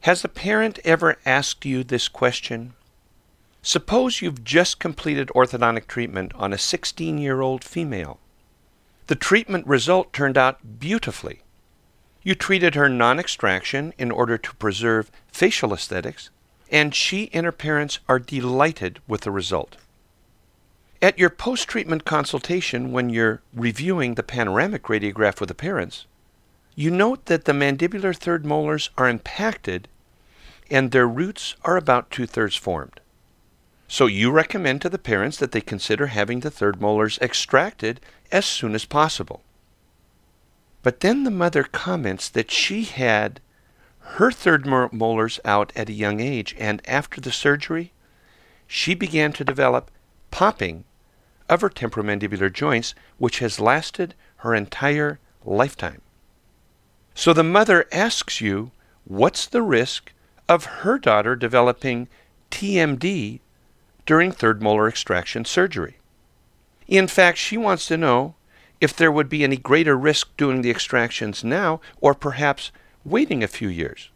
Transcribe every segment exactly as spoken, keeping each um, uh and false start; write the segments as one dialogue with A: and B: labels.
A: Has a parent ever asked you this question? Suppose you've just completed orthodontic treatment on a sixteen-year-old female. The treatment result turned out beautifully. You treated her non-extraction in order to preserve facial aesthetics, and she and her parents are delighted with the result. At your post-treatment consultation, when you're reviewing the panoramic radiograph with the parents, you note that the mandibular third molars are impacted and their roots are about two-thirds formed. So you recommend to the parents that they consider having the third molars extracted as soon as possible. But then the mother comments that she had her third molars out at a young age, and after the surgery, she began to develop popping of her temporomandibular joints, which has lasted her entire lifetime. So the mother asks you, what's the risk of her daughter developing T M D during third molar extraction surgery? In fact, she wants to know if there would be any greater risk doing the extractions now or perhaps waiting a few years.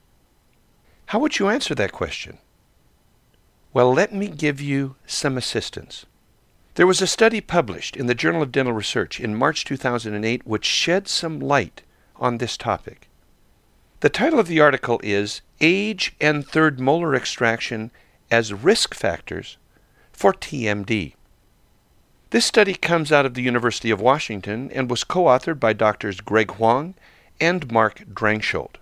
A: How would you answer that question? Well, let me give you some assistance. There was a study published in the Journal of Dental Research in March two thousand eight which shed some light on this topic. The title of the article is Age and Third Molar Extraction as Risk Factors for T M D. This study comes out of the University of Washington and was co-authored by Doctors Greg Huang and Mark Drangsholt.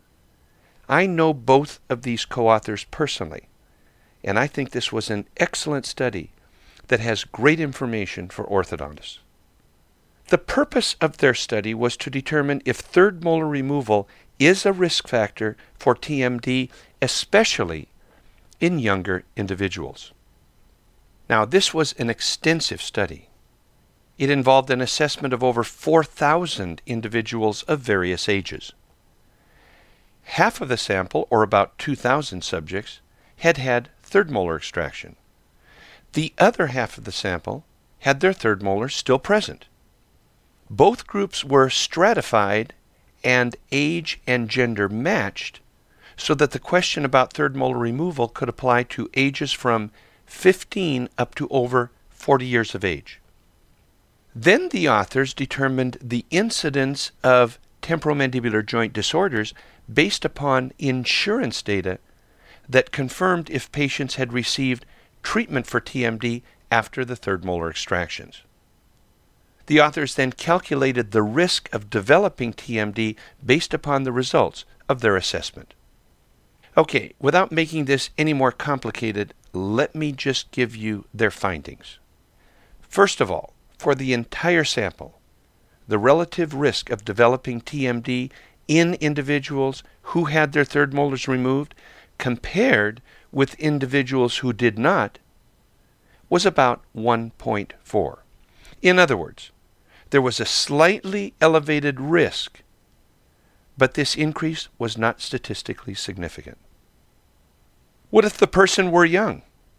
A: I know both of these co-authors personally, and I think this was an excellent study that has great information for orthodontists. The purpose of their study was to determine if third molar removal is a risk factor for T M D, especially in younger individuals. Now, this was an extensive study. It involved an assessment of over four thousand individuals of various ages. Half of the sample, or about two thousand subjects, had had third molar extraction. The other half of the sample had their third molars still present. Both groups were stratified and age and gender matched so that the question about third molar removal could apply to ages from fifteen up to over forty years of age. Then the authors determined the incidence of temporomandibular joint disorders based upon insurance data that confirmed if patients had received treatment for T M D after the third molar extractions. The authors then calculated the risk of developing T M D based upon the results of their assessment. Okay, without making this any more complicated, let me just give you their findings. First of all, for the entire sample, the relative risk of developing T M D in individuals who had their third molars removed compared with individuals who did not was about one point four. In other words, there was a slightly elevated risk, but this increase was not statistically significant. What if the person were young?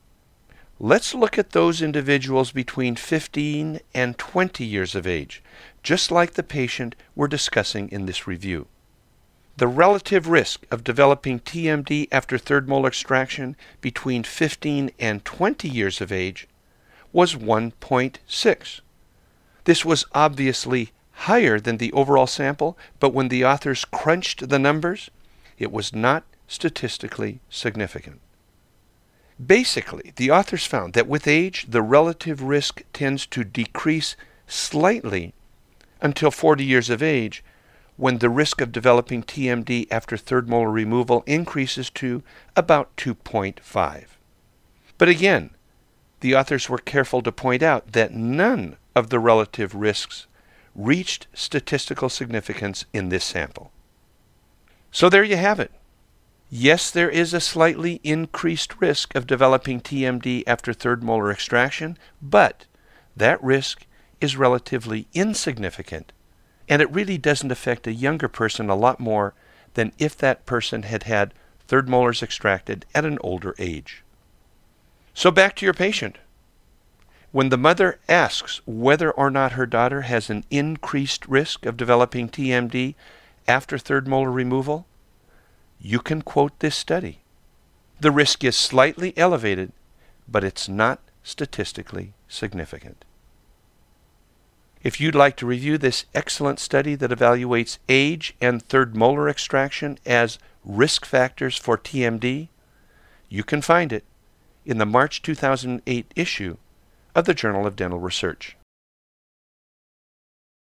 A: Let's look at those individuals between fifteen and twenty years of age, just like the patient we're discussing in this review. The relative risk of developing T M D after third molar extraction between fifteen and twenty years of age was one point six. This was obviously higher than the overall sample, but when the authors crunched the numbers, it was not statistically significant. Basically, the authors found that with age, the relative risk tends to decrease slightly until forty years of age, when the risk of developing T M D after third molar removal increases to about two point five. But again, the authors were careful to point out that none of the relative risks reached statistical significance in this sample. So there you have it. Yes, there is a slightly increased risk of developing T M D after third molar extraction, but that risk is relatively insignificant, and it really doesn't affect a younger person a lot more than if that person had had third molars extracted at an older age. So back to your patient. When the mother asks whether or not her daughter has an increased risk of developing T M D after third molar removal, you can quote this study. The risk is slightly elevated, but it's not statistically significant. If you'd like to review this excellent study that evaluates age and third molar extraction as risk factors for T M D, you can find it in the March two thousand eight issue of the Journal of Dental Research.